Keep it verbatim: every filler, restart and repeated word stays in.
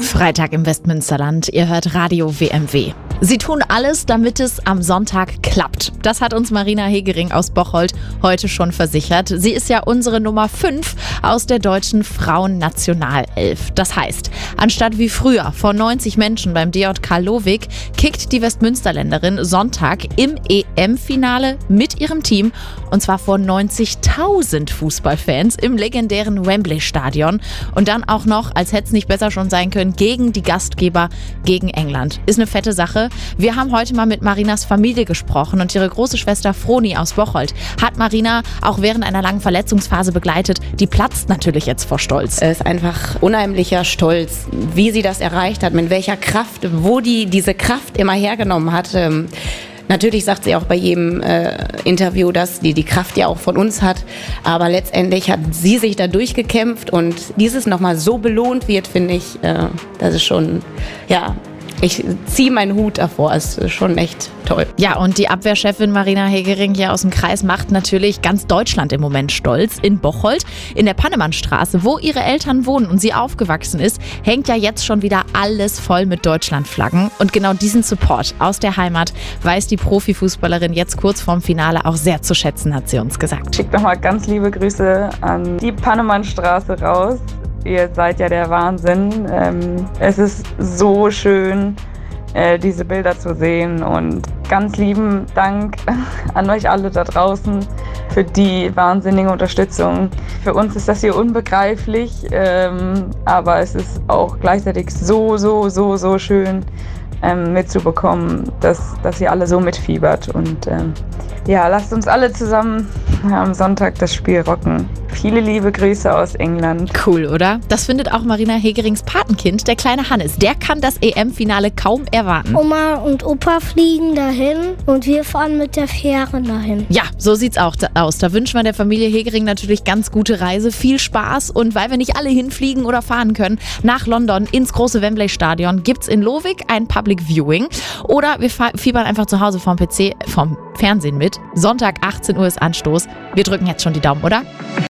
Freitag im Westmünsterland. Ihr hört Radio W M W. Sie tun alles, damit es am Sonntag klappt. Das hat uns Marina Hegering aus Bocholt heute schon versichert. Sie ist ja unsere Nummer fünf aus der deutschen Frauennationalelf. Das heißt, anstatt wie früher vor neunzig Menschen beim D J K Lowig, kickt die Westmünsterländerin Sonntag im E M-Finale mit ihrem Team und zwar vor neunzigtausend Fußballfans im legendären Wembley-Stadion und dann auch noch, als hätte es nicht besser schon sein können, gegen die Gastgeber, gegen England. Ist eine fette Sache. Wir haben heute mal mit Marinas Familie gesprochen und ihre große Schwester Froni aus Bocholt hat Marina auch während einer langen Verletzungsphase begleitet. Die platzt natürlich jetzt vor Stolz. Es ist einfach unheimlicher Stolz, wie sie das erreicht hat, mit welcher Kraft, wo die diese Kraft immer hergenommen hat. Ähm, Natürlich sagt sie auch bei jedem äh, Interview, dass die die Kraft ja auch von uns hat, aber letztendlich hat sie sich da durchgekämpft und dieses nochmal so belohnt wird, finde ich, äh, das ist schon, ja, ich ziehe meinen Hut davor, es ist schon echt toll. Ja, und die Abwehrchefin Marina Hegering hier aus dem Kreis macht natürlich ganz Deutschland im Moment stolz. In Bocholt, in der Pannemannstraße, wo ihre Eltern wohnen und sie aufgewachsen ist, hängt ja jetzt schon wieder alles voll mit Deutschlandflaggen. Und genau diesen Support aus der Heimat weiß die Profifußballerin jetzt kurz vorm Finale auch sehr zu schätzen, hat sie uns gesagt. Schickt nochmal ganz liebe Grüße an die Pannemannstraße raus. Ihr seid ja der Wahnsinn. Ähm, es ist so schön, äh, diese Bilder zu sehen und ganz lieben Dank an euch alle da draußen für die wahnsinnige Unterstützung. Für uns ist das hier unbegreiflich, ähm, aber es ist auch gleichzeitig so, so, so, so schön ähm, mitzubekommen, dass, dass ihr alle so mitfiebert und ähm, ja, lasst uns alle zusammen am Sonntag das Spiel rocken. Viele liebe Grüße aus England. Cool, oder? Das findet auch Marina Hegerings Patenkind, der kleine Hannes. Der kann das E M-Finale kaum erwarten. Oma und Opa fliegen dahin und wir fahren mit der Fähre dahin. Ja, so sieht's auch aus. Da wünschen wir der Familie Hegering natürlich ganz gute Reise, viel Spaß und weil wir nicht alle hinfliegen oder fahren können, nach London ins große Wembley-Stadion gibt's in Lowig ein Public Viewing oder wir fiebern einfach zu Hause vom P C, vom Fernsehen mit. Sonntag achtzehn Uhr ist Anstoß. Wir drücken jetzt schon die Daumen, oder?